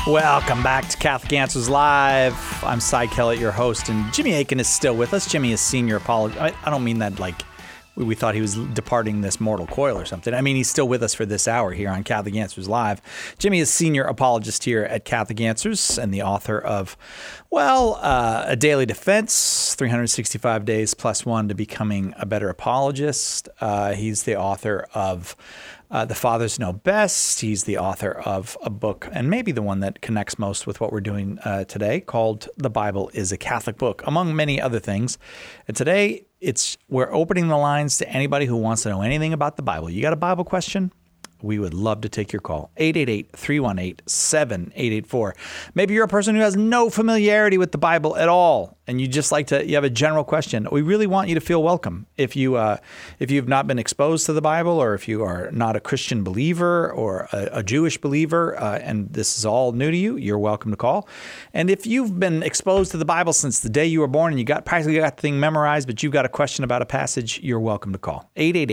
Welcome back to Catholic Answers Live. I'm Cy Kellett, your host, and Jimmy Akin is still with us. Jimmy is senior apologist. I don't mean that like we thought he was departing this mortal coil or something. I mean, he's still with us for this hour here on Catholic Answers Live. Jimmy is senior apologist here at Catholic Answers and the author of, A Daily Defense, 365 Days Plus One to Becoming a Better Apologist. He's the author of The Fathers Know Best. He's the author of a book, and maybe the one that connects most with what we're doing today, called The Bible is a Catholic Book, among many other things. And today, we're opening the lines to anybody who wants to know anything about the Bible. You got a Bible question? We would love to take your call. 888-318-7884. Maybe you're a person who has no familiarity with the Bible at all, and you have a general question. We really want you to feel welcome. If you've not been exposed to the Bible, or if you are not a Christian believer or a Jewish believer, and this is all new to you, you're welcome to call. And if you've been exposed to the Bible since the day you were born and you practically got the thing memorized, but you've got a question about a passage, you're welcome to call.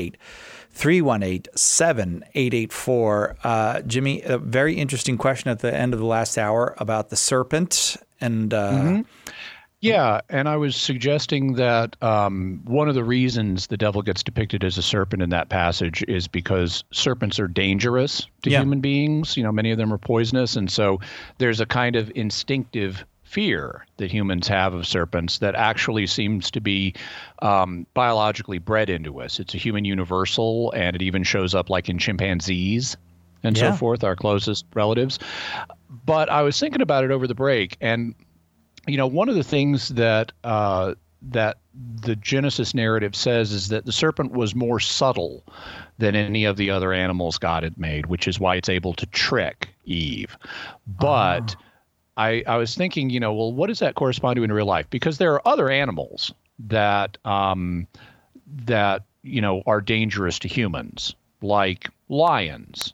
888-318-7884. Jimmy, a very interesting question at the end of the last hour about the serpent. And Yeah, and I was suggesting that one of the reasons the devil gets depicted as a serpent in that passage is because serpents are dangerous to human beings. You know, many of them are poisonous, and so there's a kind of instinctive fear that humans have of serpents that actually seems to be biologically bred into us. It's a human universal, and it even shows up like in chimpanzees and so forth, our closest relatives. But I was thinking about it over the break, and you know, one of the things that that the Genesis narrative says is that the serpent was more subtle than any of the other animals God had made, which is why it's able to trick Eve. But I was thinking, you know, well, what does that correspond to in real life? Because there are other animals that that are dangerous to humans, like lions.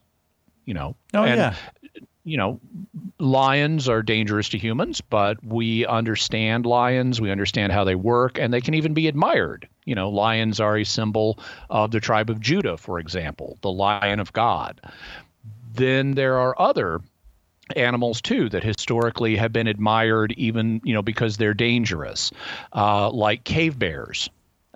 Lions are dangerous to humans, but we understand lions. We understand how they work, and they can even be admired. You know, lions are a symbol of the tribe of Judah, for example, the Lion of God. Then there are other animals too that historically have been admired, even because they're dangerous, like cave bears.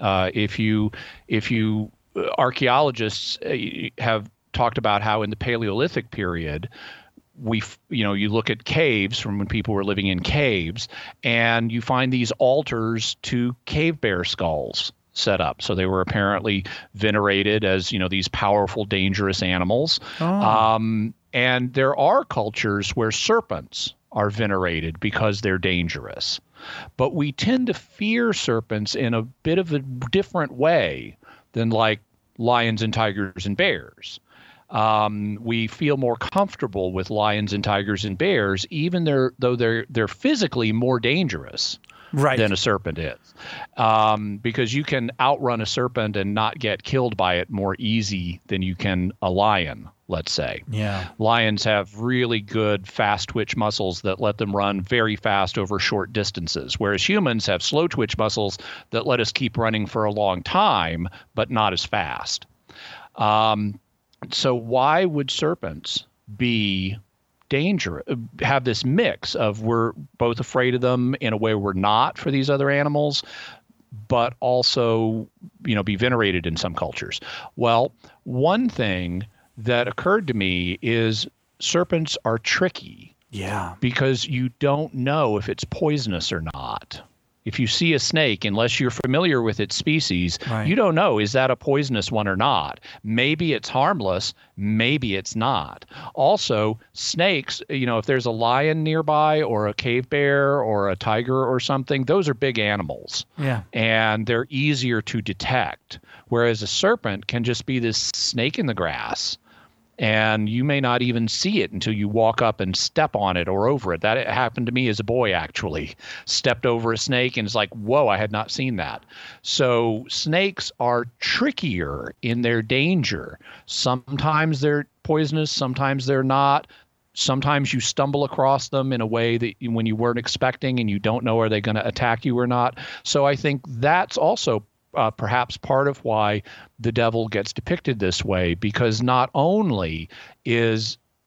Archaeologists have talked about how in the Paleolithic period, you look at caves from when people were living in caves, and you find these altars to cave bear skulls set up. So they were apparently venerated as, these powerful, dangerous animals. And there are cultures where serpents are venerated because they're dangerous. But we tend to fear serpents in a bit of a different way than like lions and tigers and bears. We feel more comfortable with lions and tigers and bears, even though they're physically more dangerous than a serpent is. Because you can outrun a serpent and not get killed by it more easy than you can a lion, let's say. Yeah. Lions have really good fast twitch muscles that let them run very fast over short distances, whereas humans have slow twitch muscles that let us keep running for a long time, but not as fast. So why would serpents be dangerous, have this mix of we're both afraid of them in a way we're not for these other animals, but also, be venerated in some cultures? Well, one thing that occurred to me is serpents are tricky. Yeah. Because you don't know if it's poisonous or not. If you see a snake, unless you're familiar with its species, you don't know, is that a poisonous one or not? Maybe it's harmless, maybe it's not. Also, snakes, if there's a lion nearby or a cave bear or a tiger or something, those are big animals. Yeah. And they're easier to detect. Whereas a serpent can just be this snake in the grass. And you may not even see it until you walk up and step on it or over it. That happened to me as a boy, actually. Stepped over a snake and it's like, whoa, I had not seen that. So snakes are trickier in their danger. Sometimes they're poisonous, sometimes they're not. Sometimes you stumble across them in a way that when you weren't expecting and you don't know, are they going to attack you or not? So I think that's also perhaps part of why the devil gets depicted this way, because not only is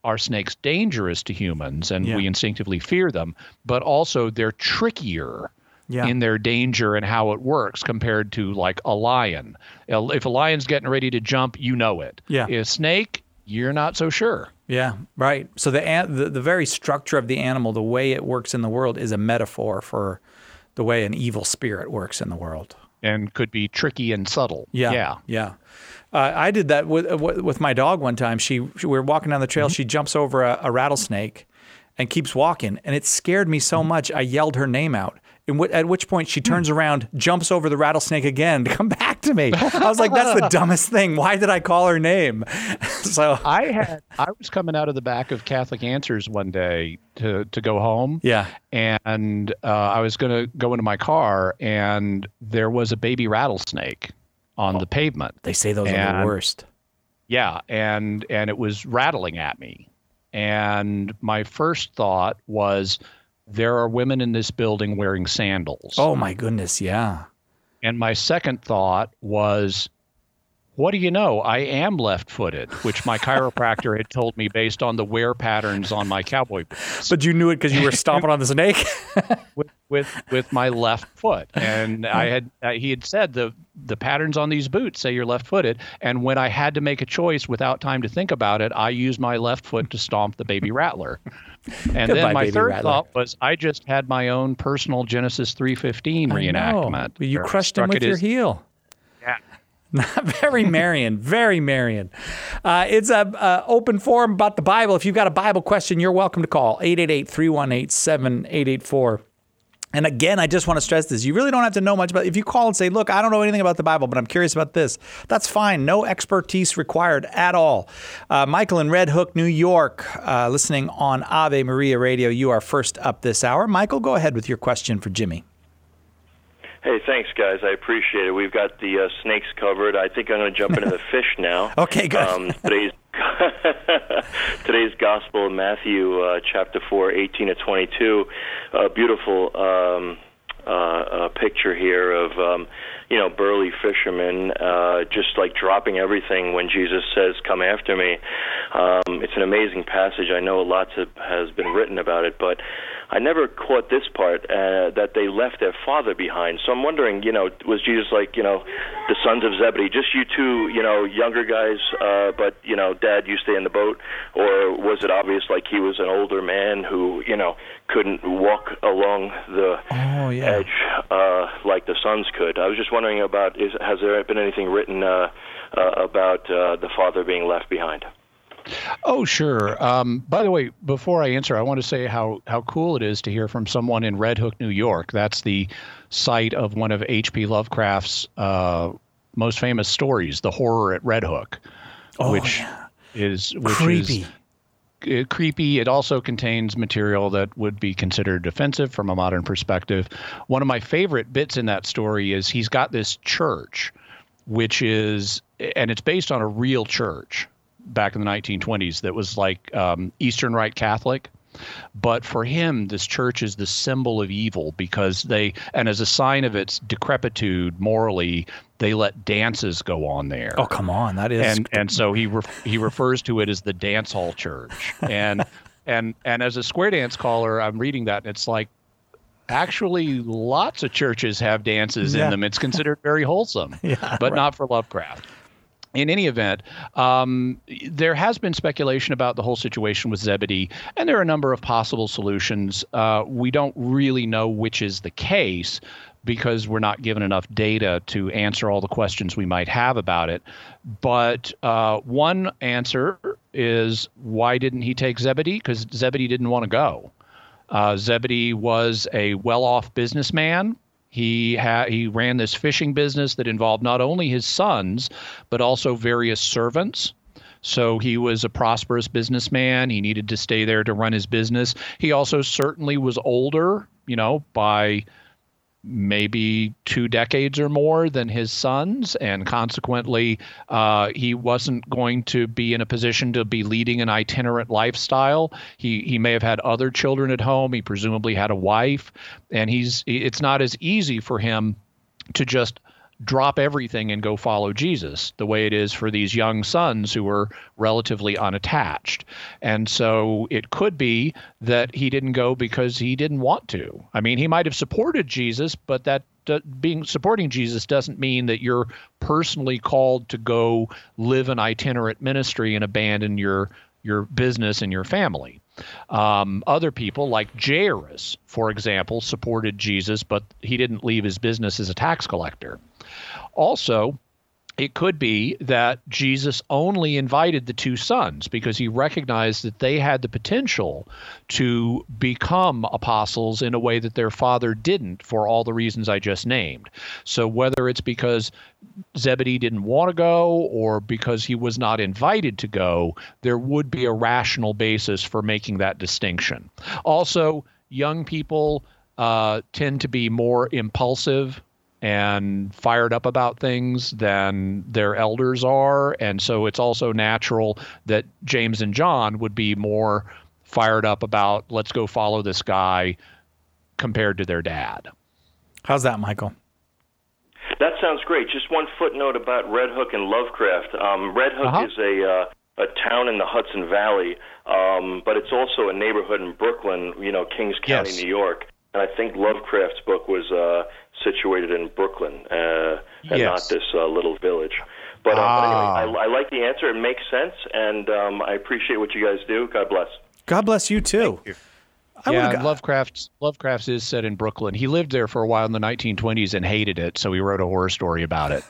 are snakes dangerous to humans and we instinctively fear them, but also they're trickier in their danger and how it works compared to like a lion. If a lion's getting ready to jump, you know it. Yeah. A snake, you're not so sure. Yeah, right. So the very structure of the animal, the way it works in the world, is a metaphor for the way an evil spirit works in the world. And could be tricky and subtle. Yeah. I did that with my dog one time. We were walking down the trail. She jumps over a rattlesnake and keeps walking. And it scared me so much, I yelled her name out. At which point she turns around, jumps over the rattlesnake again to come back to me. I was like, that's the dumbest thing. Why did I call her name? So I was coming out of the back of Catholic Answers one day to go home. Yeah. And I was going to go into my car, and there was a baby rattlesnake on the pavement. They say those are the worst. Yeah. And it was rattling at me. And my first thought was, there are women in this building wearing sandals. Oh, my goodness, yeah. And my second thought was, what do you know? I am left-footed, which my chiropractor had told me based on the wear patterns on my cowboy boots. But you knew it because you were stomping on the snake? with my left foot. And he had said the patterns on these boots say you're left-footed. And when I had to make a choice without time to think about it, I used my left foot to stomp the baby rattler. And Goodbye, then my third rattler. thought was I just had my own personal Genesis 3:15 reenactment. You crushed him with your heel. Yeah. Very Marian, very Marian. It's a open forum about the Bible. If you've got a Bible question, you're welcome to call 888-318-7884. And again, I just want to stress this. You really don't have to know much about it. If you call and say, look, I don't know anything about the Bible, but I'm curious about this, that's fine. No expertise required at all. Michael in Red Hook, New York, listening on Ave Maria Radio. You are first up this hour. Michael, go ahead with your question for Jimmy. Hey, thanks, guys. I appreciate it. We've got the snakes covered. I think I'm going to jump into the fish now. Okay, good. Today's Gospel, Matthew chapter 4, 18 to 22. Beautiful picture here of burly fishermen just like dropping everything when Jesus says, "Come after me." It's an amazing passage. I know lots has been written about it, but I never caught this part, that they left their father behind. So I'm wondering, was Jesus like, the sons of Zebedee, just you two, younger guys, but, Dad, you stay in the boat? Or was it obvious like he was an older man who, couldn't walk along the edge like the sons could? I was just wondering about, has there been anything written about the father being left behind? Oh, sure. By the way, before I answer, I want to say how cool it is to hear from someone in Red Hook, New York. That's the site of one of H.P. Lovecraft's most famous stories, The Horror at Red Hook, which is creepy. Creepy. It also contains material that would be considered offensive from a modern perspective. One of my favorite bits in that story is he's got this church, and it's based on a real church back in the 1920s that was like Eastern Rite Catholic. But for him, this church is the symbol of evil because and as a sign of its decrepitude morally, they let dances go on there. Oh, come on. That is. And so he refers to it as the dance hall church. And as a square dance caller, I'm reading that and it's like, actually, lots of churches have dances in them. It's considered very wholesome, but not for Lovecraft. In any event, there has been speculation about the whole situation with Zebedee, and there are a number of possible solutions. We don't really know which is the case because we're not given enough data to answer all the questions we might have about it. But one answer is, why didn't he take Zebedee? Because Zebedee didn't want to go. Zebedee was a well-off businessman. He ran this fishing business that involved not only his sons, but also various servants. So he was a prosperous businessman. He needed to stay there to run his business. He also certainly was older, by maybe 2 decades or more than his sons. And consequently, he wasn't going to be in a position to be leading an itinerant lifestyle. He may have had other children at home. He presumably had a wife. And it's not as easy for him to just drop everything and go follow Jesus, the way it is for these young sons who were relatively unattached. And so it could be that he didn't go because he didn't want to. I mean, he might have supported Jesus, but that supporting Jesus doesn't mean that you're personally called to go live an itinerant ministry and abandon your business and your family. Other people, like Jairus, for example, supported Jesus, but he didn't leave his business as a tax collector. Also, it could be that Jesus only invited the two sons because he recognized that they had the potential to become apostles in a way that their father didn't, for all the reasons I just named. So whether it's because Zebedee didn't want to go or because he was not invited to go, there would be a rational basis for making that distinction. Also, young people tend to be more impulsive and fired up about things than their elders are. And so it's also natural that James and John would be more fired up about, let's go follow this guy, compared to their dad. How's that, Michael? That sounds great. Just one footnote about Red Hook and Lovecraft. Red Hook is a town in the Hudson Valley, but it's also a neighborhood in Brooklyn, Kings County, New York. And I think Lovecraft's book was situated in Brooklyn and not this little village. But anyway, I like the answer. It makes sense, and I appreciate what you guys do. God bless. God bless you, too. Thank you. Lovecraft's is set in Brooklyn. He lived there for a while in the 1920s and hated it, so he wrote a horror story about it.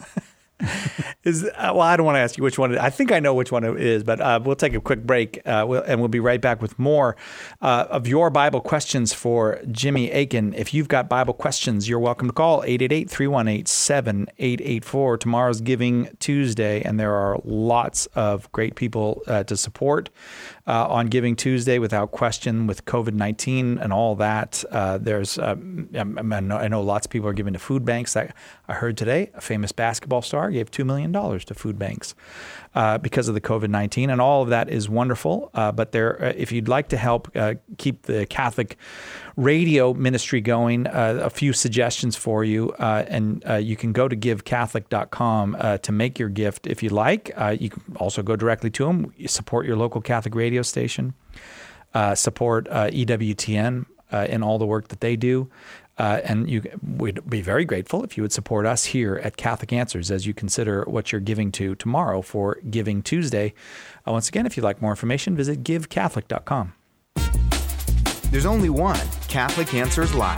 I don't want to ask you which one. I think I know which one it is, but we'll take a quick break, and we'll be right back with more of your Bible questions for Jimmy Akin. If you've got Bible questions, you're welcome to call 888-318-7884. Tomorrow's Giving Tuesday, and there are lots of great people to support on Giving Tuesday without question with COVID-19 and all that. I know lots of people are giving to food banks. I heard today a famous basketball star gave $2 million to food banks because of the COVID-19, and all of that is wonderful. But if you'd like to help keep the Catholic radio ministry going, a few suggestions for you, and you can go to givecatholic.com to make your gift if you like. You can also go directly to them. You support your local Catholic radio station, support EWTN in all the work that they do. And we'd be very grateful if you would support us here at Catholic Answers as you consider what you're giving to tomorrow for Giving Tuesday. Once again, if you'd like more information, visit givecatholic.com. There's only one Catholic Answers Live.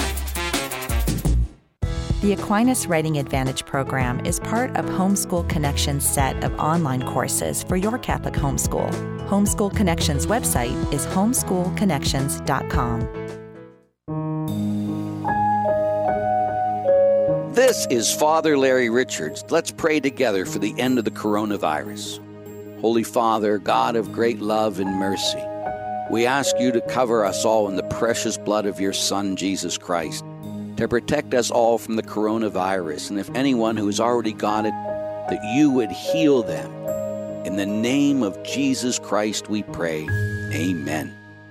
The Aquinas Writing Advantage program is part of Homeschool Connections' set of online courses for your Catholic homeschool. Homeschool Connections' website is homeschoolconnections.com. This is Father Larry Richards. Let's pray together for the end of the coronavirus. Holy Father, God of great love and mercy, we ask you to cover us all in the precious blood of your Son, Jesus Christ, to protect us all from the coronavirus. And if anyone who has already got it, that you would heal them. In the name of Jesus Christ we pray. Amen.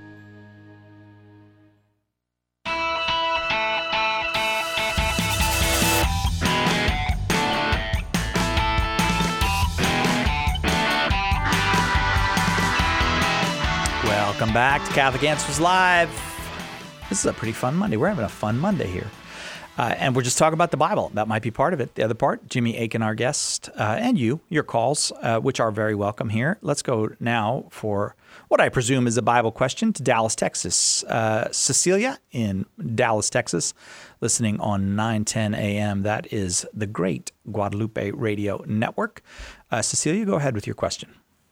Welcome back to Catholic Answers Live. This is a pretty fun Monday. We're having a fun Monday here. And we're just talking about the Bible. That might be part of it. The other part, Jimmy Akin, our guest, and your calls, which are very welcome here. Let's go now for what I presume is a Bible question to Dallas, Texas. Cecilia in Dallas, Texas, listening on 910 AM. That is the great Guadalupe Radio Network. Cecilia, go ahead with your question.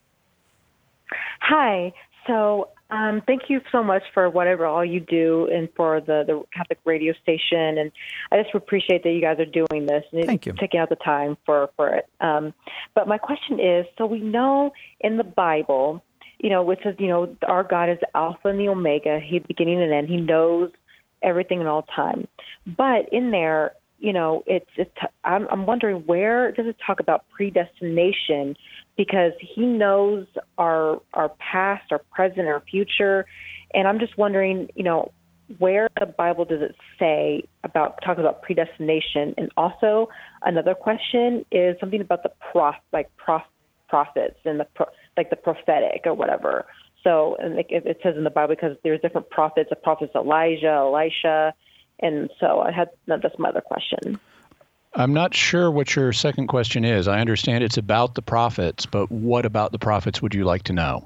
Hi. So thank you so much for whatever all you do and for the Catholic radio station. And I just appreciate that you guys are doing this and Thank you. taking out the time for it. But my question is, so we know in the Bible, it says, our God is Alpha and the Omega, He's beginning and end. He knows everything in all time. But in there, I'm wondering, where does it talk about predestination? Because he knows our past, our present, our future. And I'm just wondering, where in the Bible does it say talk about predestination? And also another question is something about the prophets and the prophetic or whatever. So, and it says in the Bible, because there's different prophets, the prophets Elijah, Elisha, and so that's my other question. I'm not sure what your second question is. I understand it's about the prophets, but what about the prophets would you like to know?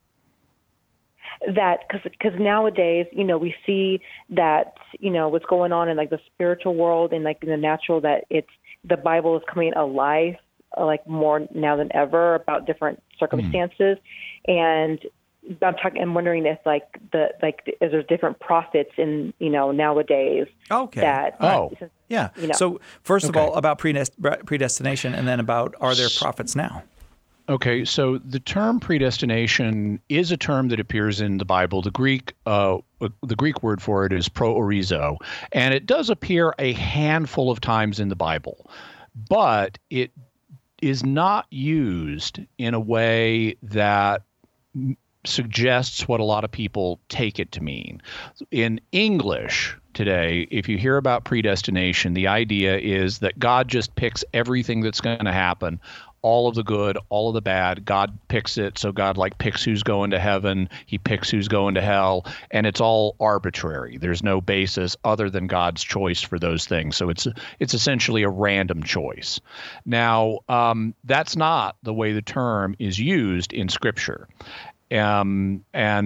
That because nowadays, we see that, what's going on in like the spiritual world and like in the natural, that the Bible is coming alive like more now than ever about different circumstances. And I'm wondering if is there different prophets in, nowadays. Okay. Yeah. So first of all, about predestination, and then about, are there prophets now? Okay, so the term predestination is a term that appears in the Bible. The Greek word for it is proorizo, and it does appear a handful of times in the Bible, but it is not used in a way that suggests what a lot of people take it to mean. In English today, if you hear about predestination, the idea is that God just picks everything that's going to happen, all of the good, all of the bad. God picks it. So God picks who's going to heaven. He picks who's going to hell. And it's all arbitrary. There's no basis other than God's choice for those things. So it's essentially a random choice. Now, that's not the way the term is used in Scripture. And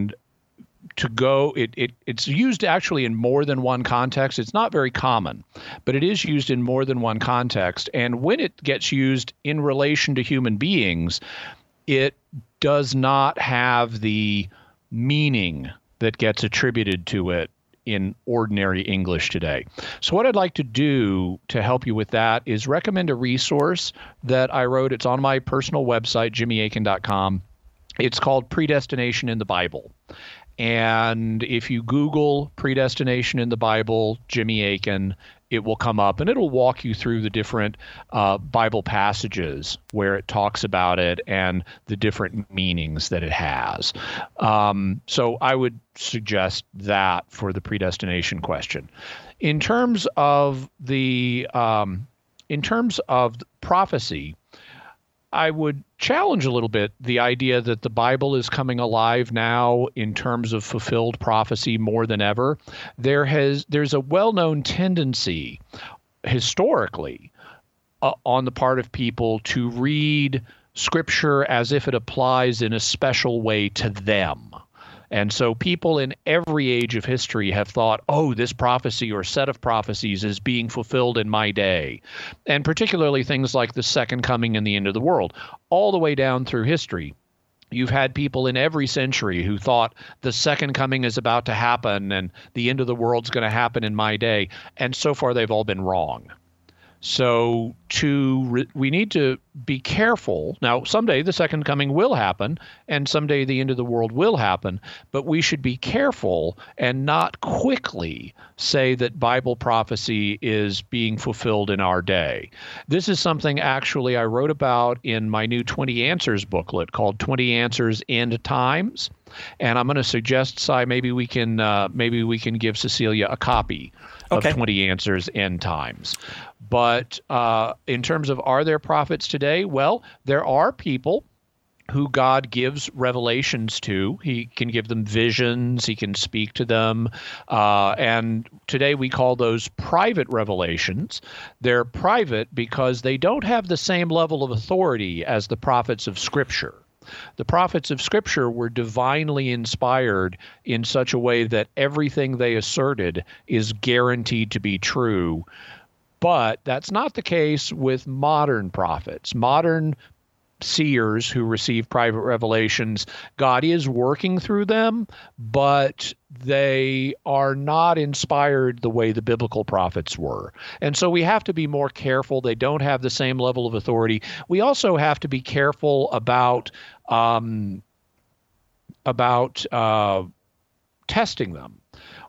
it's used actually in more than one context. It's not very common, but it is used in more than one context. And when it gets used in relation to human beings, it does not have the meaning that gets attributed to it in ordinary English today. So what I'd like to do to help you with that is recommend a resource that I wrote. It's on my personal website, jimmyakin.com. It's called Predestination in the Bible. And if you Google predestination in the Bible, Jimmy Akin, it will come up and it'll walk you through the different Bible passages where it talks about it and the different meanings that it has. So I would suggest that for the predestination question. In terms of the prophecy, I would challenge a little bit the idea that the Bible is coming alive now in terms of fulfilled prophecy more than ever. There's a well-known tendency historically on the part of people to read Scripture as if it applies in a special way to them. And so people in every age of history have thought, oh, this prophecy or set of prophecies is being fulfilled in my day. And particularly things like the second coming and the end of the world. All the way down through history, you've had people in every century who thought the second coming is about to happen and the end of the world's going to happen in my day. And so far, they've all been wrong. So we need to be careful. Now, someday the second coming will happen, and someday the end of the world will happen, but we should be careful and not quickly say that Bible prophecy is being fulfilled in our day. This is something actually I wrote about in my new 20 Answers booklet called 20 Answers End Times. And I'm going to suggest, Si, maybe we can give Cecilia a copy of 20 Answers End Times. But in terms of are there prophets today? Well, there are people who God gives revelations to. He can give them visions. He can speak to them. And today we call those private revelations. They're private because they don't have the same level of authority as the prophets of Scripture. The prophets of Scripture were divinely inspired in such a way that everything they asserted is guaranteed to be true. But that's not the case with modern prophets. Modern seers who receive private revelations, God is working through them, but they are not inspired the way the biblical prophets were. And so we have to be more careful. They don't have the same level of authority. We also have to be careful about testing them.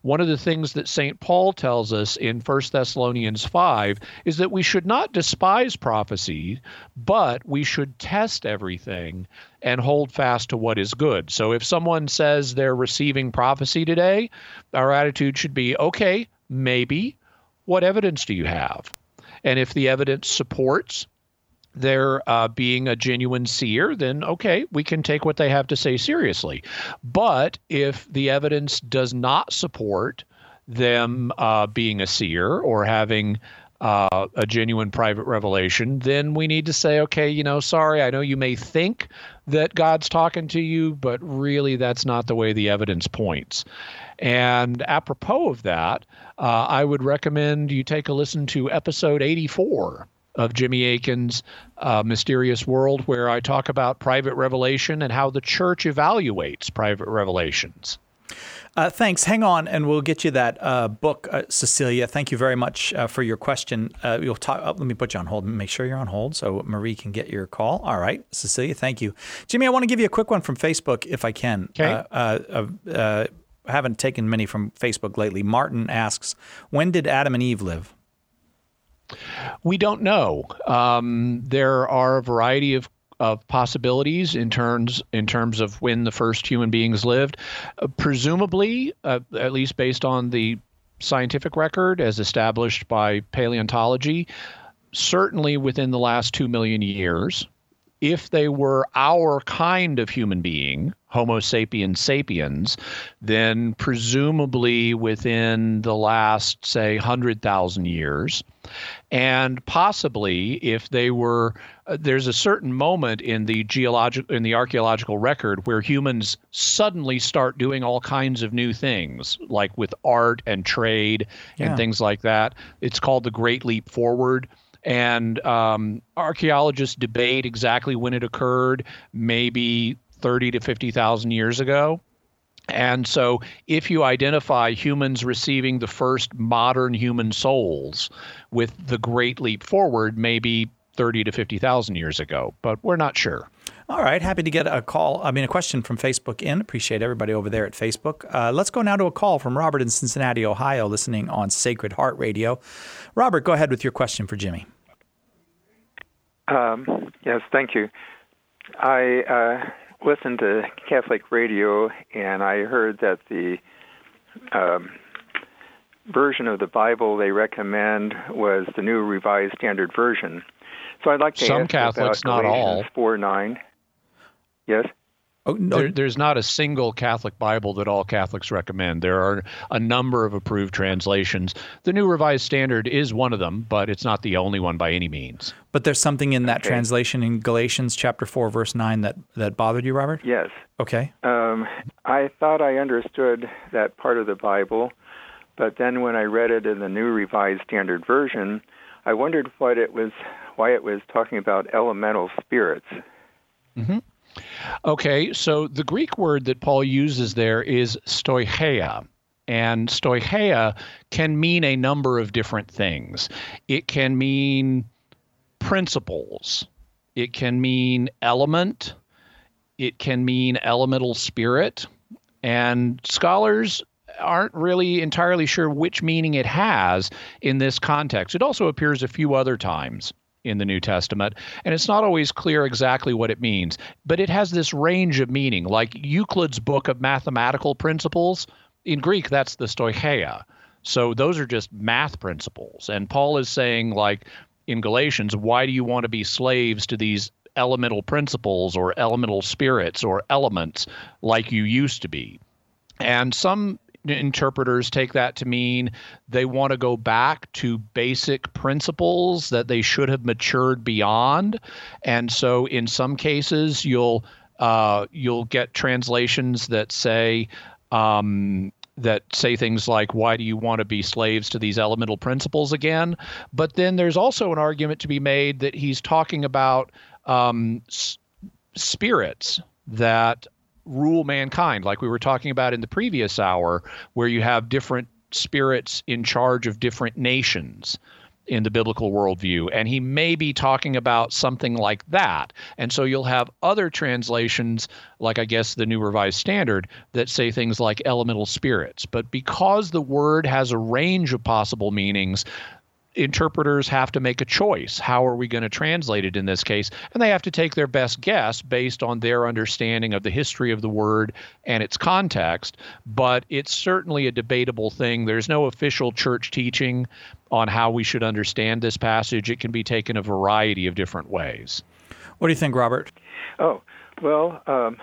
One of the things that St. Paul tells us in 1 Thessalonians 5 is that we should not despise prophecy, but we should test everything and hold fast to what is good. So if someone says they're receiving prophecy today, our attitude should be, okay, maybe. What evidence do you have? And if the evidence supports their being a genuine seer, then okay, we can take what they have to say seriously. But if the evidence does not support them being a seer or having a genuine private revelation, then we need to say, okay, sorry, I know you may think that God's talking to you, but really that's not the way the evidence points. And apropos of that, I would recommend you take a listen to episode 84 of Jimmy Akin's Mysterious World, where I talk about private revelation and how the church evaluates private revelations. Thanks. Hang on, and we'll get you that book, Cecilia. Thank you very much for your question. You'll talk. Let me put you on hold and make sure you're on hold so Marie can get your call. All right, Cecilia, thank you. Jimmy, I want to give you a quick one from Facebook, if I can. Okay. I haven't taken many from Facebook lately. Martin asks, when did Adam and Eve live? We don't know. There are a variety of possibilities in terms of when the first human beings lived. Presumably, at least based on the scientific record as established by paleontology, certainly within the last 2 million years. If they were our kind of human being, Homo sapiens sapiens, then presumably within the last, say, 100,000 years. And possibly if they were, there's a certain moment in the archaeological record where humans suddenly start doing all kinds of new things, like with art and trade and things like that. It's called the Great Leap Forward. And archaeologists debate exactly when it occurred, maybe 30 to 50,000 years ago. And so if you identify humans receiving the first modern human souls with the Great Leap Forward, maybe 30 to 50,000 years ago, but we're not sure. All right. Happy to get a question from Facebook in. Appreciate everybody over there at Facebook. Let's go now to a call from Robert in Cincinnati, Ohio, listening on Sacred Heart Radio. Robert, go ahead with your question for Jimmy. Yes, thank you. I listened to Catholic radio, and I heard that the version of the Bible they recommend was the New Revised Standard Version. So I'd like to Some ask Catholics, about not all. 4:9. Yes? Oh, no. There's not a single Catholic Bible that all Catholics recommend. There are a number of approved translations. The New Revised Standard is one of them, but it's not the only one by any means. But there's something in that translation in Galatians chapter 4, verse 9 that bothered you, Robert? Yes. Okay. I thought I understood that part of the Bible, but then when I read it in the New Revised Standard Version, I wondered why it was talking about elemental spirits. Mm-hmm. Okay, so the Greek word that Paul uses there is stoicheia, and stoicheia can mean a number of different things. It can mean principles. It can mean element. It can mean elemental spirit, and scholars aren't really entirely sure which meaning it has in this context. It also appears a few other times in the New Testament, and it's not always clear exactly what it means, but it has this range of meaning, like Euclid's book of mathematical principles. In Greek, that's the stoicheia. So those are just math principles. And Paul is saying, like in Galatians, why do you want to be slaves to these elemental principles or elemental spirits or elements like you used to be? And some interpreters take that to mean they want to go back to basic principles that they should have matured beyond. And so in some cases, you'll get translations that say things like, why do you want to be slaves to these elemental principles again? But then there's also an argument to be made that he's talking about spirits that rule mankind, like we were talking about in the previous hour, where you have different spirits in charge of different nations. in the biblical worldview. And he may be talking about something like that. And so you'll have other translations, like I guess the New Revised Standard, that say things like elemental spirits. But because the word has a range of possible meanings, interpreters have to make a choice. How are we going to translate it in this case? And they have to take their best guess based on their understanding of the history of the word and its context. But it's certainly a debatable thing. There's no official church teaching on how we should understand this passage. It can be taken a variety of different ways. What do you think, Robert? Oh, well,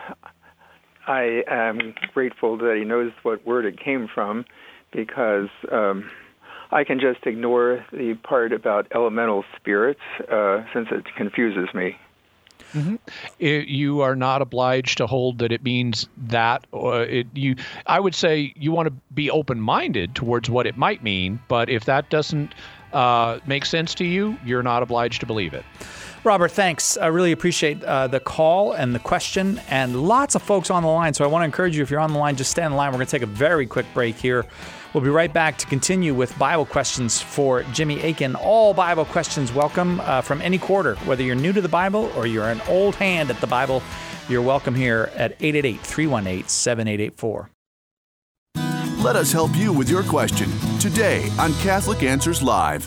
I am grateful that he knows what word it came from, because I can just ignore the part about elemental spirits since it confuses me. Mm-hmm. You are not obliged to hold that it means that. I would say you want to be open-minded towards what it might mean, but if that doesn't make sense to you, you're not obliged to believe it. Robert, thanks. I really appreciate the call and the question, and lots of folks on the line. So I want to encourage you, if you're on the line, just stay on the line. We're going to take a very quick break here. We'll be right back to continue with Bible questions for Jimmy Akin. All Bible questions welcome from any quarter. Whether you're new to the Bible or you're an old hand at the Bible, you're welcome here at 888-318-7884. Let us help you with your question today on Catholic Answers Live.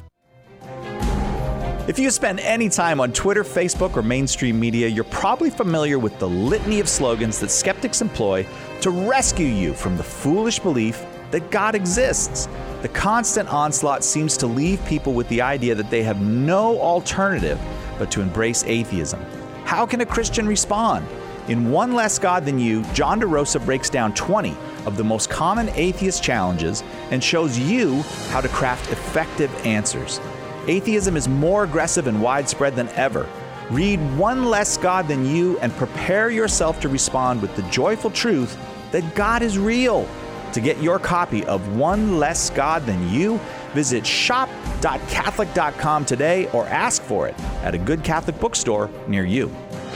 If you spend any time on Twitter, Facebook, or mainstream media, you're probably familiar with the litany of slogans that skeptics employ to rescue you from the foolish belief that God exists. The constant onslaught seems to leave people with the idea that they have no alternative but to embrace atheism. How can a Christian respond? In One Less God Than You, John DeRosa breaks down 20 of the most common atheist challenges and shows you how to craft effective answers. Atheism is more aggressive and widespread than ever. Read One Less God Than You and prepare yourself to respond with the joyful truth that God is real. To get your copy of One Less God Than You, visit shop.catholic.com today or ask for it at a good Catholic bookstore near you.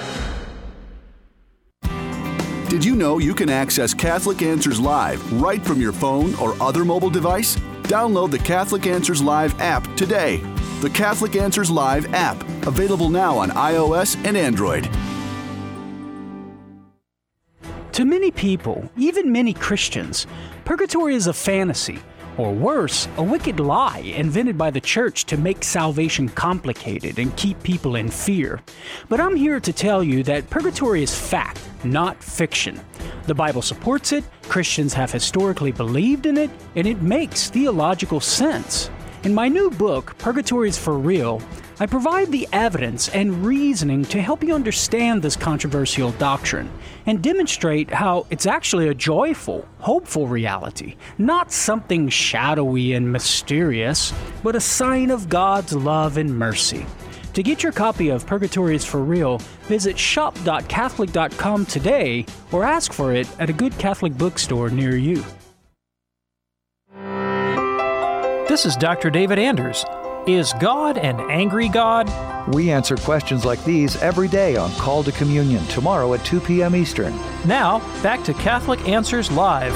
Did you know you can access Catholic Answers Live right from your phone or other mobile device? Download the Catholic Answers Live app today. The Catholic Answers Live app, available now on iOS and Android. To many people, even many Christians, purgatory is a fantasy, or worse, a wicked lie invented by the church to make salvation complicated and keep people in fear. But I'm here to tell you that purgatory is fact, not fiction. The Bible supports it, Christians have historically believed in it, and it makes theological sense. In my new book, Purgatory is for Real, I provide the evidence and reasoning to help you understand this controversial doctrine and demonstrate how it's actually a joyful, hopeful reality, not something shadowy and mysterious, but a sign of God's love and mercy. To get your copy of Purgatory is for Real, visit shop.catholic.com today or ask for it at a good Catholic bookstore near you. This is Dr. David Anders. Is God an angry God? We answer questions like these every day on Call to Communion, tomorrow at 2 p.m. Eastern. Now, back to Catholic Answers Live.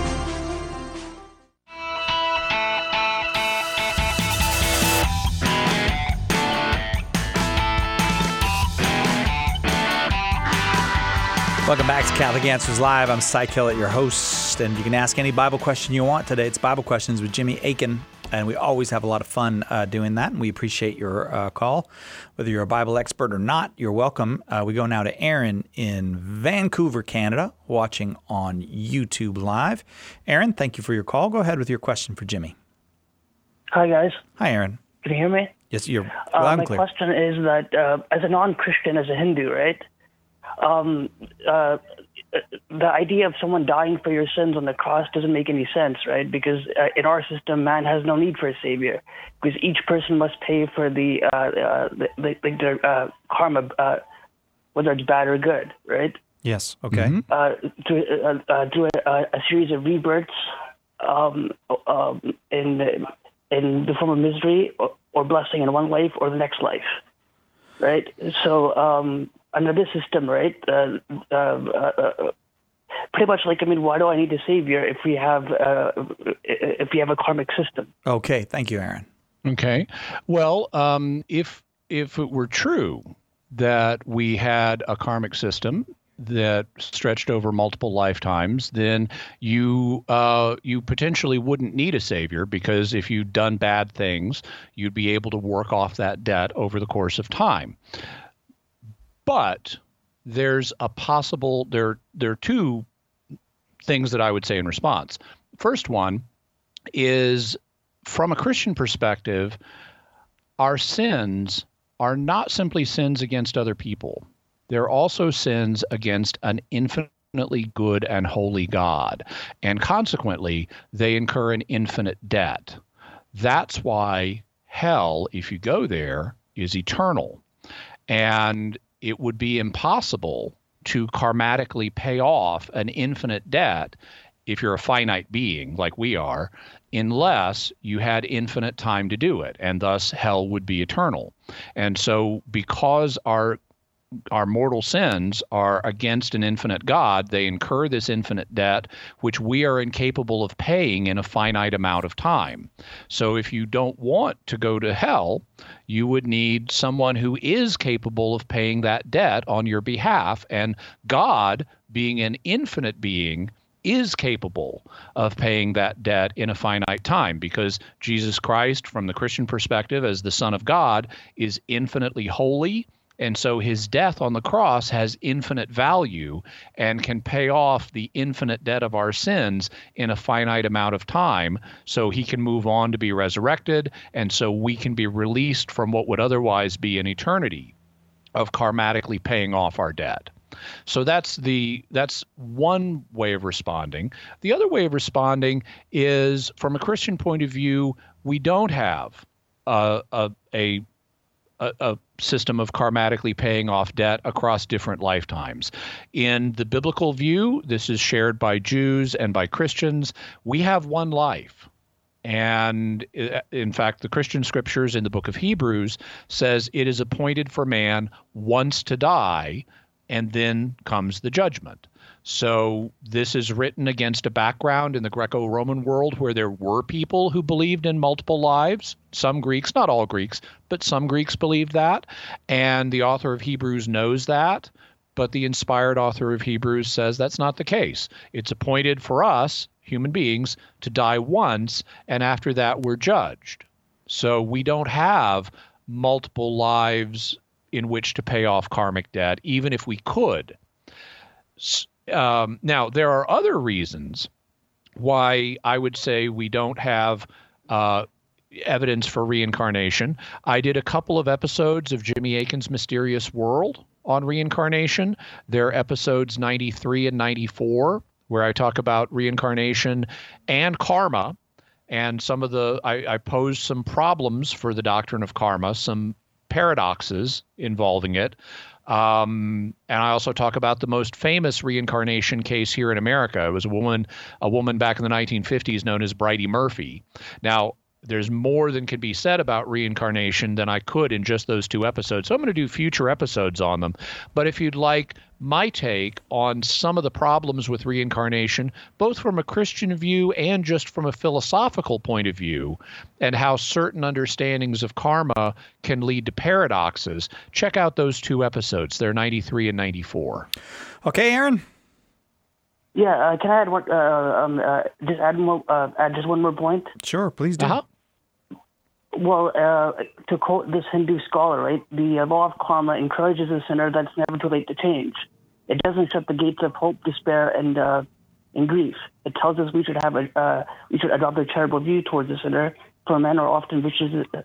Welcome back to Catholic Answers Live. I'm Cy Kellett, your host, and you can ask any Bible question you want today. It's Bible Questions with Jimmy Akin, and we always have a lot of fun doing that, and we appreciate your call. Whether you're a Bible expert or not, you're welcome. We go now to Aaron in Vancouver, Canada, watching on YouTube Live. Aaron, thank you for your call. Go ahead with your question for Jimmy. Hi, guys. Hi, Aaron. Can you hear me? Yes, you're loud and clear. My question is that as a non-Christian, as a Hindu, right, the idea of someone dying for your sins on the cross doesn't make any sense, right? Because in our system, man has no need for a savior, because each person must pay for the karma, whether it's bad or good, right? Yes. Okay. Through a series of rebirths in the form of misery or blessing in one life or the next life, right? So under this system, right, pretty much like, why do I need a savior if we have a karmic system? Okay, thank you, Aaron. Okay. Well, if it were true that we had a karmic system that stretched over multiple lifetimes, then you potentially wouldn't need a savior, because if you'd done bad things, you'd be able to work off that debt over the course of time. But there's a possible there are two things that I would say in response. First one is, from a Christian perspective, our sins are not simply sins against other people. They're also sins against an infinitely good and holy God. And consequently, they incur an infinite debt. That's why hell, if you go there, is eternal. And it would be impossible to karmatically pay off an infinite debt if you're a finite being like we are, unless you had infinite time to do it, and thus hell would be eternal. And so because our mortal sins are against an infinite God, they incur this infinite debt, which we are incapable of paying in a finite amount of time. So if you don't want to go to hell, you would need someone who is capable of paying that debt on your behalf. And God, being an infinite being, is capable of paying that debt in a finite time, because Jesus Christ, from the Christian perspective, as the Son of God, is infinitely holy. And so his death on the cross has infinite value and can pay off the infinite debt of our sins in a finite amount of time, so he can move on to be resurrected, and so we can be released from what would otherwise be an eternity of karmatically paying off our debt. So that's one way of responding. The other way of responding is, from a Christian point of view, we don't have a system of karmatically paying off debt across different lifetimes. In the biblical view, this is shared by Jews and by Christians. We have one life. And in fact, the Christian scriptures in the book of Hebrews says it is appointed for man once to die, and then comes the judgment. So this is written against a background in the Greco-Roman world where there were people who believed in multiple lives. Some Greeks, not all Greeks, but some Greeks believed that. And the author of Hebrews knows that. But the inspired author of Hebrews says that's not the case. It's appointed for us, human beings, to die once, and after that we're judged. So we don't have multiple lives in which to pay off karmic debt, even if we could. Now, there are other reasons why I would say we don't have evidence for reincarnation. I did a couple of episodes of Jimmy Akin's Mysterious World on reincarnation. They're episodes 93 and 94, where I talk about reincarnation and karma. And some of I pose some problems for the doctrine of karma, some paradoxes involving it. And I also talk about the most famous reincarnation case here in America. It was a woman back in the 1950s known as Bridey Murphy. Now, there's more than can be said about reincarnation than I could in just those two episodes. So I'm going to do future episodes on them. But if you'd like my take on some of the problems with reincarnation, both from a Christian view and just from a philosophical point of view, and how certain understandings of karma can lead to paradoxes, check out those two episodes. They're 93 and 94. Okay, Aaron? Yeah, can I add one? Add just one more point? Sure, please do. Well, to quote this Hindu scholar, right, the law of karma encourages a sinner that's never too late to change. It doesn't shut the gates of hope, despair, and grief. It tells us we should adopt a charitable view towards the sinner. For men are often weak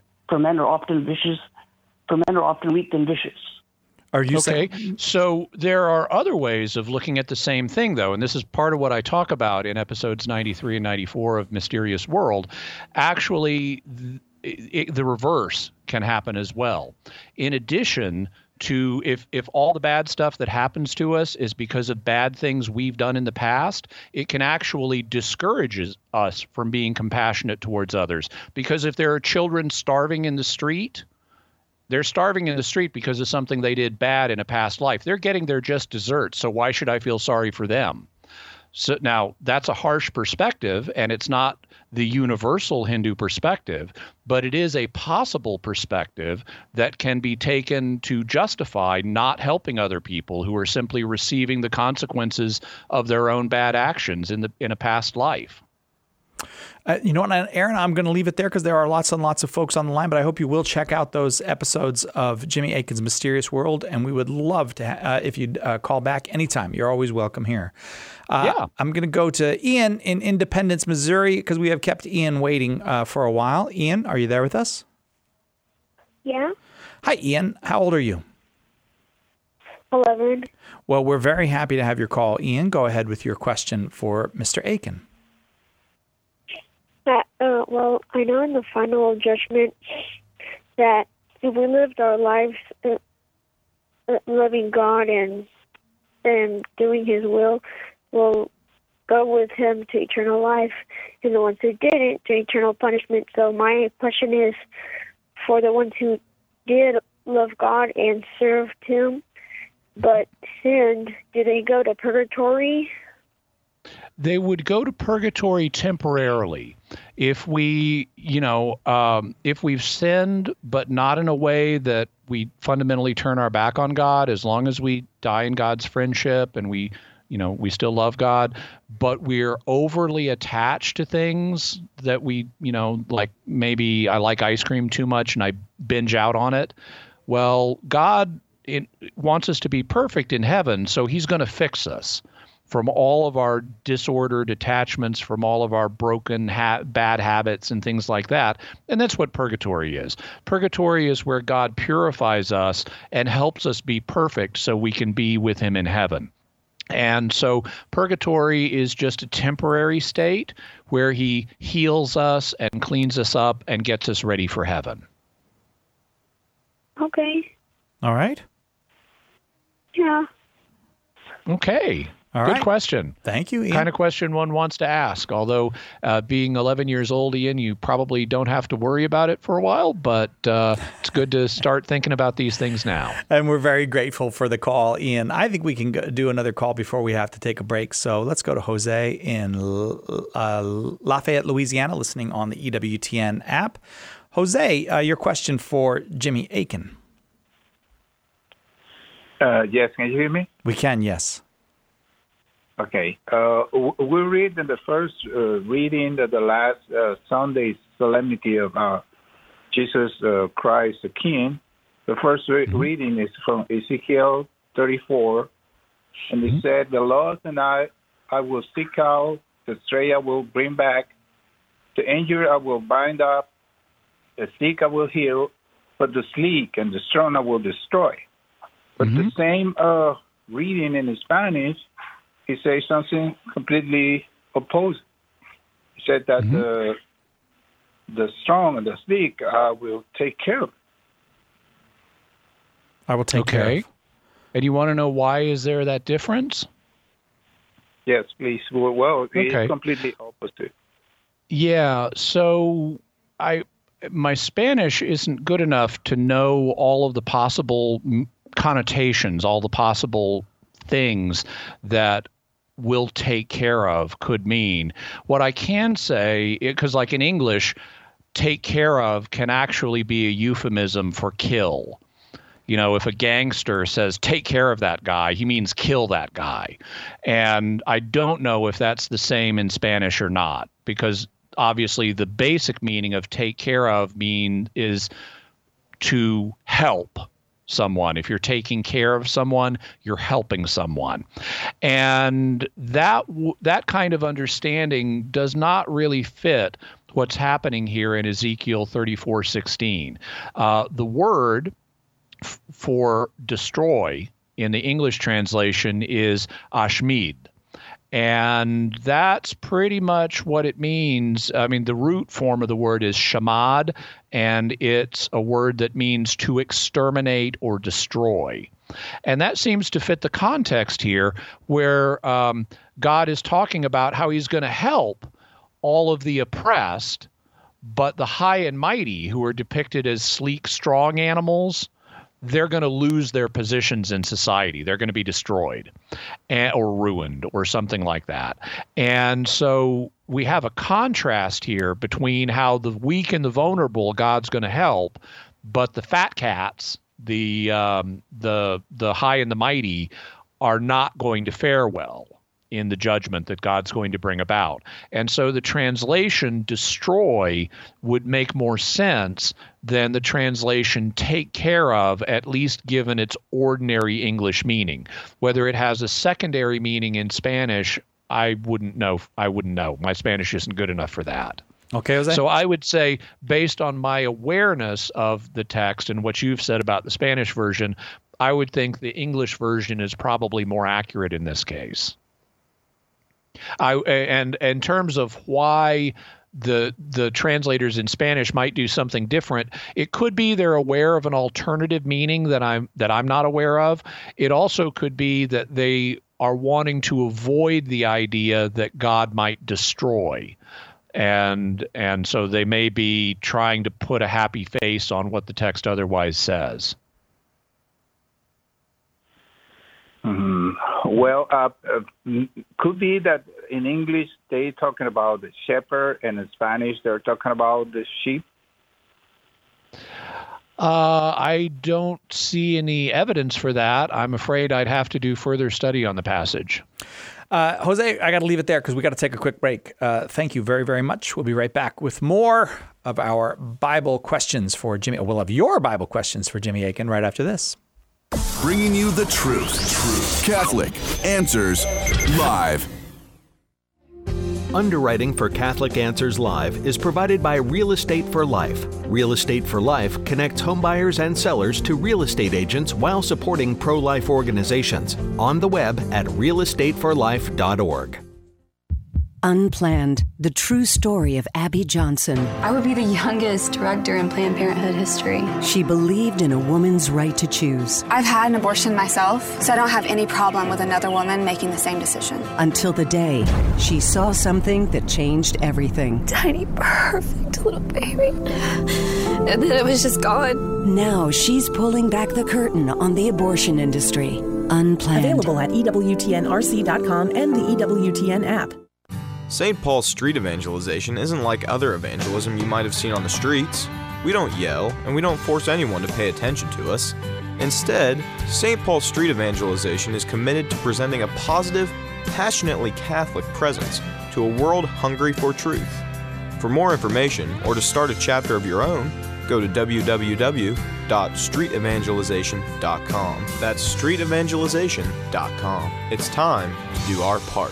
and vicious. Are you okay? So there are other ways of looking at the same thing, though, and this is part of what I talk about in episodes 93 and 94 of Mysterious World. Actually, the reverse can happen as well. In addition to, if all the bad stuff that happens to us is because of bad things we've done in the past, it can actually discourage us from being compassionate towards others. Because if there are children starving in the street, they're starving in the street because of something they did bad in a past life. They're getting their just desserts, so why should I feel sorry for them? So now that's a harsh perspective, and it's not the universal Hindu perspective, but it is a possible perspective that can be taken to justify not helping other people who are simply receiving the consequences of their own bad actions in a past life. You know what, Aaron, I'm going to leave it there because there are lots and lots of folks on the line, but I hope you will check out those episodes of Jimmy Akin's Mysterious World, and we would love to if you'd call back anytime. You're always welcome here. I'm going to go to Ian in Independence, Missouri, because we have kept Ian waiting for a while. Ian, are you there with us? Yeah. Hi, Ian. How old are you? 11. Well, we're very happy to have your call. Ian, go ahead with your question for Mr. Akin. Well, I know in the final judgment that if we lived our lives loving God and doing His will, we'll go with Him to eternal life, and the ones who didn't to eternal punishment. So my question is, for the ones who did love God and served Him but sinned, do they go to purgatory? They would go to purgatory temporarily. If we, if we've sinned, but not in a way that we fundamentally turn our back on God, as long as we die in God's friendship and we still love God, but we're overly attached to things that we, like maybe I like ice cream too much and I binge out on it. Well, God wants us to be perfect in heaven, so He's going to fix us from all of our disordered attachments, from all of our broken bad habits and things like that. And that's what purgatory is. Purgatory is where God purifies us and helps us be perfect so we can be with Him in heaven. And so purgatory is just a temporary state where He heals us and cleans us up and gets us ready for heaven. Okay. All right. Yeah. Okay. All Good right. question. Thank you, Ian. Kind of question one wants to ask. Although being 11 years old, Ian, you probably don't have to worry about it for a while, but it's good to start thinking about these things now. And we're very grateful for the call, Ian. I think we can do another call before we have to take a break. So let's go to Jose in Lafayette, Louisiana, listening on the EWTN app. Jose, your question for Jimmy Akin. Yes, can you hear me? We can, yes. Okay. We read in the first reading of the last Sunday solemnity of Jesus Christ the King. The first reading is from Ezekiel 34. And it said, the Lord and I will seek out, the stray I will bring back, the injured I will bind up, the sick I will heal, but the sleek and the strong I will destroy. But the same reading in Spanish, he says something completely opposed. He said that the strong and the sick will take care of. I will take care of. And you want to know why is there that difference? Yes, please. Well, it's completely opposite. Yeah, so my Spanish isn't good enough to know all of the possible connotations, all the possible things that will take care of could mean. What I can say, because like in English, take care of can actually be a euphemism for kill. If a gangster says, take care of that guy, he means kill that guy. And I don't know if that's the same in Spanish or not, because obviously the basic meaning of take care of is to help someone. If you're taking care of someone, you're helping someone. And that kind of understanding does not really fit what's happening here in Ezekiel 34:16. The word for destroy in the English translation is ashmid. And that's pretty much what it means. I mean, the root form of the word is shamad, and it's a word that means to exterminate or destroy. And that seems to fit the context here where God is talking about how He's going to help all of the oppressed, but the high and mighty, who are depicted as sleek, strong animals, they're going to lose their positions in society. They're going to be destroyed or ruined or something like that. And so we have a contrast here between how the weak and the vulnerable God's going to help, but the fat cats, the high and the mighty, are not going to fare well in the judgment that God's going to bring about. And so the translation destroy would make more sense than the translation take care of, at least given its ordinary English meaning. Whether it has a secondary meaning in Spanish, I wouldn't know. My Spanish isn't good enough for that. Okay, Jose? So I would say, based on my awareness of the text and what you've said about the Spanish version, I would think the English version is probably more accurate in this case. And in terms of why the translators in Spanish might do something different, it could be they're aware of an alternative meaning that I'm not aware of. It also could be that they are wanting to avoid the idea that God might destroy. And so they may be trying to put a happy face on what the text otherwise says. Well, could be that in English they're talking about the shepherd, and in Spanish they're talking about the sheep. I don't see any evidence for that. I'm afraid I'd have to do further study on the passage. Jose, I got to leave it there because we got to take a quick break. Thank you very, very much. We'll be right back with more of our Bible questions for Jimmy. We'll have your Bible questions for Jimmy Akin right after this. Bringing you the truth. Catholic Answers Live. Underwriting for Catholic Answers Live is provided by Real Estate for Life. Real Estate for Life connects homebuyers and sellers to real estate agents while supporting pro-life organizations. On the web at realestateforlife.org. Unplanned, the true story of Abby Johnson. I would be the youngest director in Planned Parenthood history. She believed in a woman's right to choose. I've had an abortion myself, so I don't have any problem with another woman making the same decision. Until the day she saw something that changed everything. Tiny, perfect little baby. And then it was just gone. Now she's pulling back the curtain on the abortion industry. Unplanned. Available at EWTNRC.com and the EWTN app. St. Paul's street evangelization isn't like other evangelism you might have seen on the streets. We don't yell, and we don't force anyone to pay attention to us. Instead, St. Paul's street evangelization is committed to presenting a positive, passionately Catholic presence to a world hungry for truth. For more information, or to start a chapter of your own, go to www.streetevangelization.com. That's streetevangelization.com. It's time to do our part.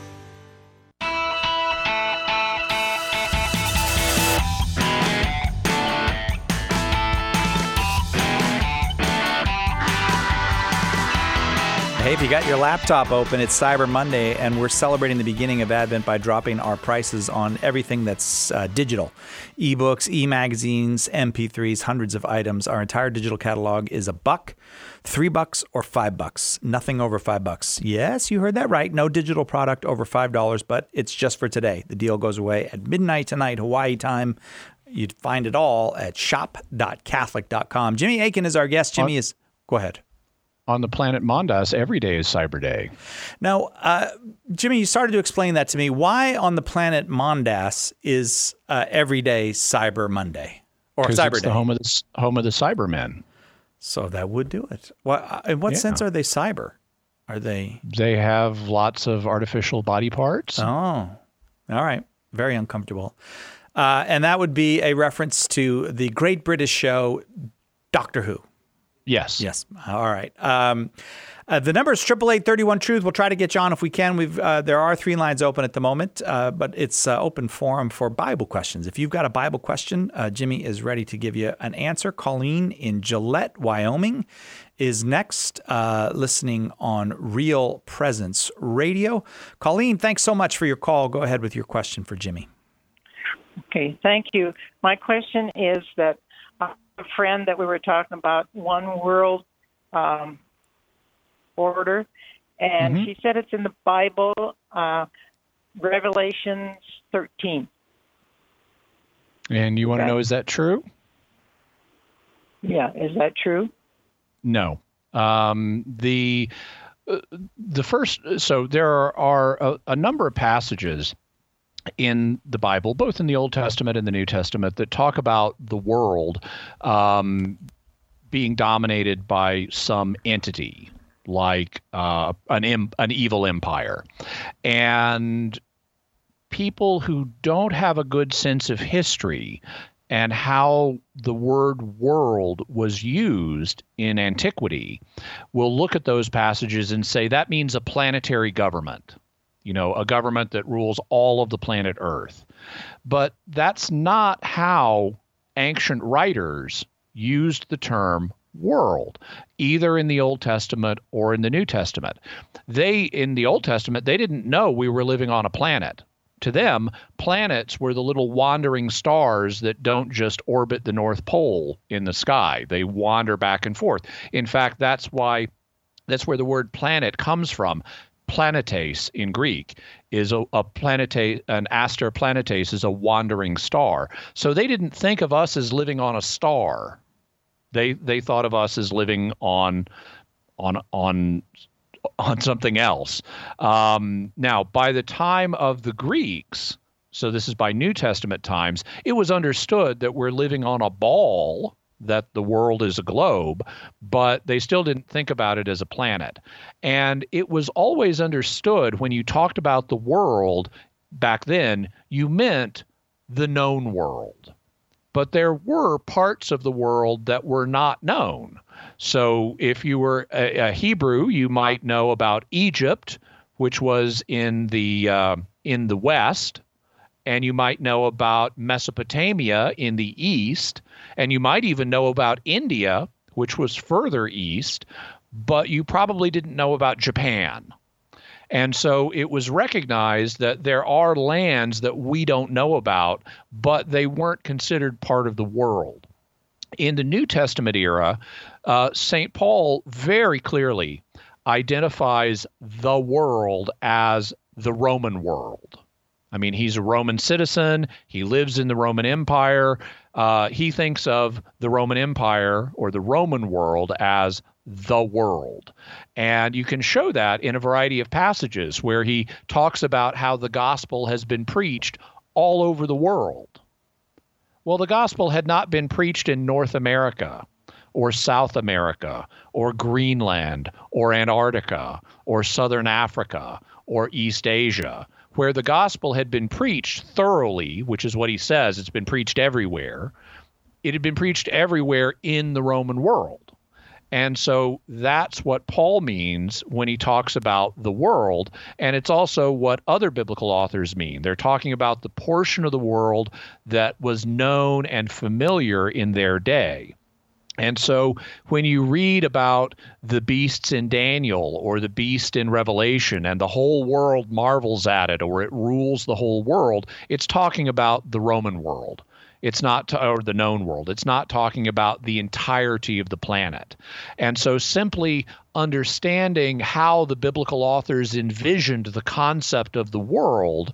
Hey, if you got your laptop open, it's Cyber Monday, and we're celebrating the beginning of Advent by dropping our prices on everything that's digital. Ebooks, e-magazines, MP3s, hundreds of items. Our entire digital catalog is $1, $3, or $5. Nothing over $5. Yes, you heard that right. No digital product over $5, but it's just for today. The deal goes away at midnight tonight, Hawaii time. You'd find it all at shop.catholic.com. Jimmy Akin is our guest. Jimmy is... Go ahead. On the planet Mondas, every day is Cyber Day. Now, Jimmy, you started to explain that to me. Why on the planet Mondas is every day Cyber Monday or Cyber it's Day? The home of the Cybermen. So that would do it. In what sense are they cyber? Are they? They have lots of artificial body parts. Oh, all right. Very uncomfortable. And that would be a reference to the great British show Doctor Who. Yes. Yes. All right. The number is 888-31-TRUTH. We'll try to get you on if we can. There are 3 lines open at the moment, but it's open forum for Bible questions. If you've got a Bible question, Jimmy is ready to give you an answer. Colleen in Gillette, Wyoming is next, listening on Real Presence Radio. Colleen, thanks so much for your call. Go ahead with your question for Jimmy. Okay, thank you. My question is that a friend that we were talking about, one world order, and she said it's in the Bible, Revelation 13. And you want to know, is that true? Yeah, is that true? No. The first, so there are a number of passages in the Bible, both in the Old Testament and the New Testament, that talk about the world being dominated by some entity, like an evil empire. And people who don't have a good sense of history and how the word world was used in antiquity will look at those passages and say that means a planetary government, a government that rules all of the planet Earth. But that's not how ancient writers used the term world, either in the Old Testament or in the New Testament. In the Old Testament, they didn't know we were living on a planet. To them, planets were the little wandering stars that don't just orbit the North Pole in the sky. They wander back and forth. In fact, that's where the word planet comes from. Planetes in Greek is an aster planetes is a wandering star. So they didn't think of us as living on a star. They thought of us as living on something else. Now, by the time of the Greeks, so this is by New Testament times, it was understood that we're living on a ball, that the world is a globe, but they still didn't think about it as a planet. And it was always understood when you talked about the world back then, you meant the known world. But there were parts of the world that were not known. So if you were a Hebrew, you might know about Egypt, which was in the west, and you might know about Mesopotamia in the east, and you might even know about India, which was further east, but you probably didn't know about Japan. And so it was recognized that there are lands that we don't know about, but they weren't considered part of the world. In the New Testament era, St. Paul very clearly identifies the world as the Roman world. I mean, he's a Roman citizen. He lives in the Roman Empire. He thinks of the Roman Empire or the Roman world as the world. And you can show that in a variety of passages where he talks about how the gospel has been preached all over the world. Well, the gospel had not been preached in North America or South America or Greenland or Antarctica or Southern Africa or East Asia, where the gospel had been preached thoroughly, which is what he says, it's been preached everywhere. It had been preached everywhere in the Roman world. And so that's what Paul means when he talks about the world. And it's also what other biblical authors mean. They're talking about the portion of the world that was known and familiar in their day. And so when you read about the beasts in Daniel or the beast in Revelation and the whole world marvels at it or it rules the whole world, it's talking about the Roman world. It's not, or the known world. It's not talking about the entirety of the planet. And so simply understanding how the biblical authors envisioned the concept of the world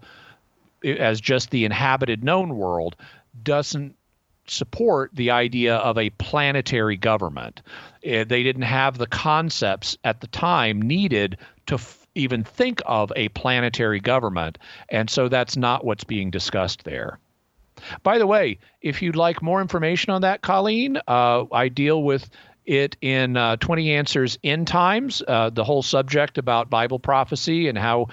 as just the inhabited known world doesn't support the idea of a planetary government. They didn't have the concepts at the time needed to even think of a planetary government. And so that's not what's being discussed there. By the way, if you'd like more information on that, Colleen, I deal with it in 20 Answers End Times, the whole subject about Bible prophecy and how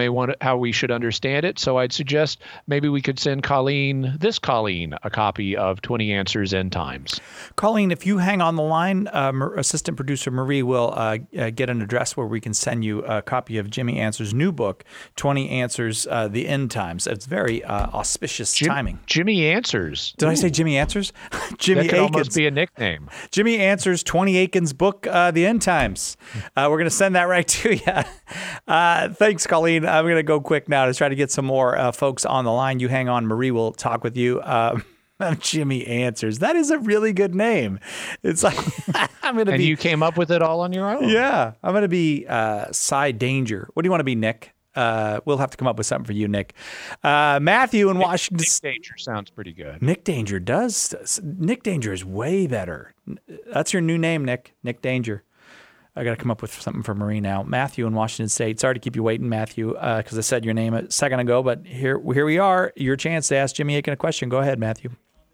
we should understand it. So I'd suggest maybe we could send Colleen a copy of 20 Answers End Times. Colleen, if you hang on the line, assistant producer Marie will get an address where we can send you a copy of Jimmy Answers' new book, 20 Answers, The End Times. It's very auspicious timing. Jimmy Answers. Did I say Jimmy Answers? Jimmy That could Akins. almost be a nickname. Jimmy Answers, 20 Akins' book, The End Times. We're going to send that right to you. Thanks, Colleen. I'm going to go quick now to try to get some more folks on the line. You hang on. Marie will talk with you. Jimmy Answers. That is a really good name. It's like, And you came up with it all on your own? Yeah. I'm going to be Cy Danger. What do you want to be, Nick? We'll have to come up with something for you, Nick. Matthew in Washington. Nick Danger sounds pretty good. Nick Danger does. Nick Danger is way better. That's your new name, Nick. Nick Danger. I got to come up with something for Marie now. Matthew in Washington State. Sorry to keep you waiting, Matthew, because I said your name a second ago, but here we are. Your chance to ask Jimmy Akin a question. Go ahead, Matthew.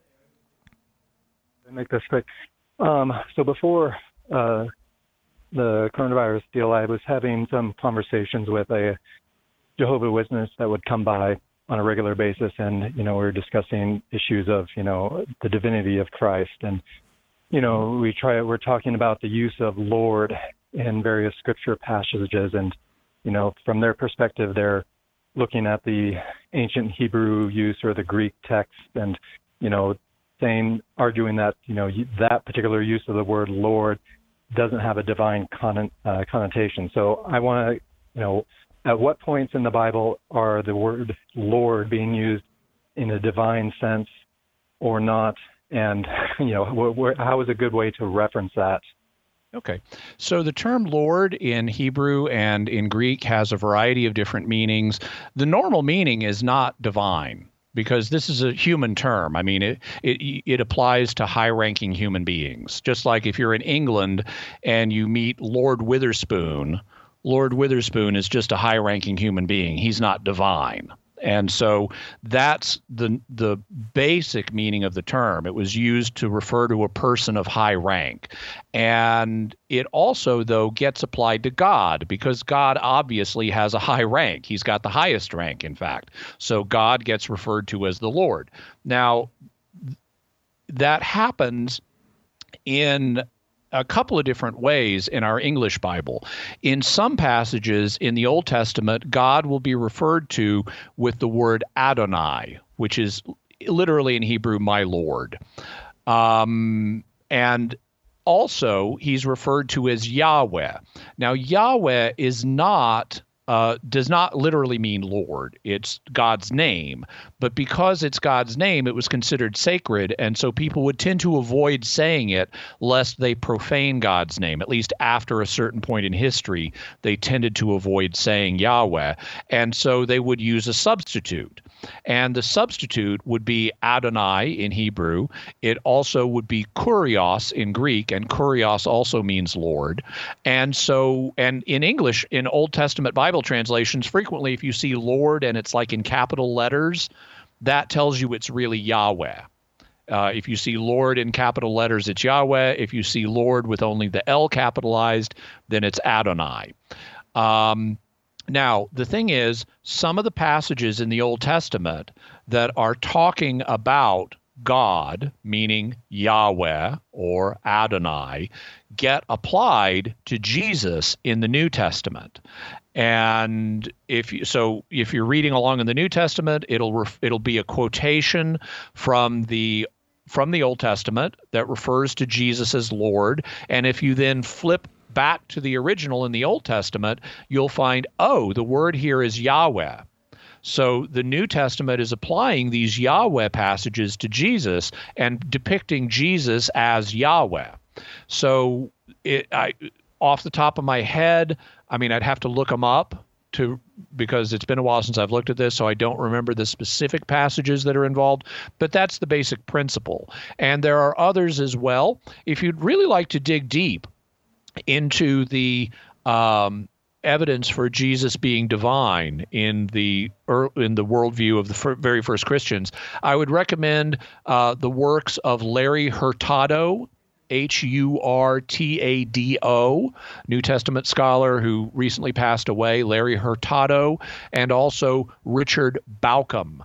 I'll make this quick. So before the coronavirus deal, I was having some conversations with a Jehovah's Witness that would come by on a regular basis, and we were discussing issues of the divinity of Christ, and we're talking about the use of Lord in various scripture passages, and from their perspective, they're looking at the ancient Hebrew use or the Greek text, and arguing that that particular use of the word Lord doesn't have a divine connotation. So I want to at what points in the Bible are the word Lord being used in a divine sense or not? And, how is a good way to reference that? Okay. So the term Lord in Hebrew and in Greek has a variety of different meanings. The normal meaning is not divine, because this is a human term. I mean, it applies to high-ranking human beings. Just like if you're in England and you meet Lord Witherspoon is just a high-ranking human being. He's not divine. And so that's the basic meaning of the term. It was used to refer to a person of high rank. And it also, though, gets applied to God, because God obviously has a high rank. He's got the highest rank, in fact. So God gets referred to as the Lord. Now, that happens in a couple of different ways in our English Bible. In some passages in the Old Testament, God will be referred to with the word Adonai, which is literally in Hebrew, my Lord. And also, he's referred to as Yahweh. Now, Yahweh is not does not literally mean Lord. It's God's name. But because it's God's name, it was considered sacred, and so people would tend to avoid saying it lest they profane God's name. At least after a certain point in history, they tended to avoid saying Yahweh, and so they would use a substitute. And the substitute would be Adonai in Hebrew. It also would be Kurios in Greek, and Kurios also means Lord. And in English, in Old Testament Bible translations, frequently if you see Lord and it's like in capital letters, that tells you it's really Yahweh. If you see Lord in capital letters, it's Yahweh. If you see Lord with only the L capitalized, then it's Adonai. Now, the thing is, some of the passages in the Old Testament that are talking about God, meaning Yahweh or Adonai, get applied to Jesus in the New Testament. And if you're reading along in the New Testament, it'll be a quotation from the Old Testament that refers to Jesus as Lord. And if you then flip back to the original in the Old Testament, you'll find, the word here is Yahweh. So the New Testament is applying these Yahweh passages to Jesus and depicting Jesus as Yahweh. So off the top of my head, I mean, I'd have to look them up because it's been a while since I've looked at this, so I don't remember the specific passages that are involved, but that's the basic principle. And there are others as well. If you'd really like to dig deep into the evidence for Jesus being divine in the worldview of the very first Christians, I would recommend the works of Larry Hurtado, Hurtado, New Testament scholar who recently passed away, Larry Hurtado, and also Richard Bauckham,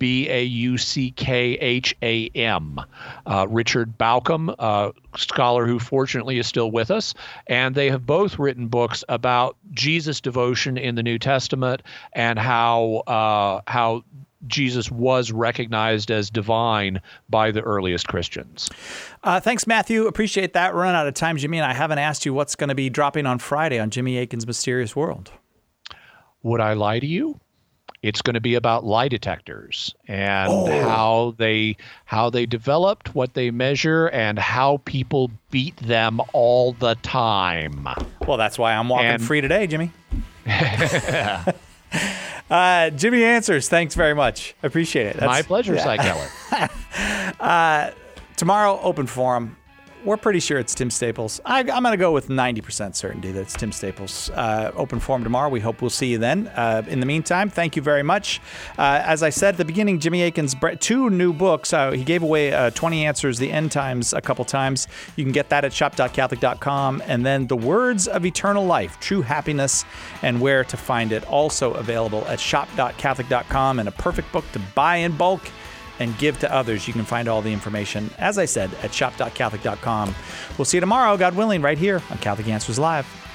Bauckham, Richard Bauckham, scholar who fortunately is still with us, and they have both written books about Jesus devotion in the New Testament and how Jesus was recognized as divine by the earliest Christians. Thanks, Matthew. Appreciate that. We're running out of time, Jimmy, and I haven't asked you what's going to be dropping on Friday on Jimmy Akin's Mysterious World. Would I lie to you? It's going to be about lie detectors and how they developed, what they measure, and how people beat them all the time. Well, that's why I'm walking free today, Jimmy. Jimmy Answers, thanks very much. I appreciate it. My pleasure, Cy Keller. Tomorrow, open forum. We're pretty sure it's Tim Staples. I'm going to go with 90% certainty that it's Tim Staples. Open forum tomorrow. We hope we'll see you then. In the meantime, thank you very much. As I said at the beginning, Jimmy Akin's 2 new books. He gave away 20 Answers, the End Times, a couple times. You can get that at shop.catholic.com. And then The Words of Eternal Life, True Happiness and Where to Find It, also available at shop.catholic.com, and a perfect book to buy in bulk and give to others. You can find all the information, as I said, at shop.catholic.com. We'll see you tomorrow, God willing, right here on Catholic Answers Live.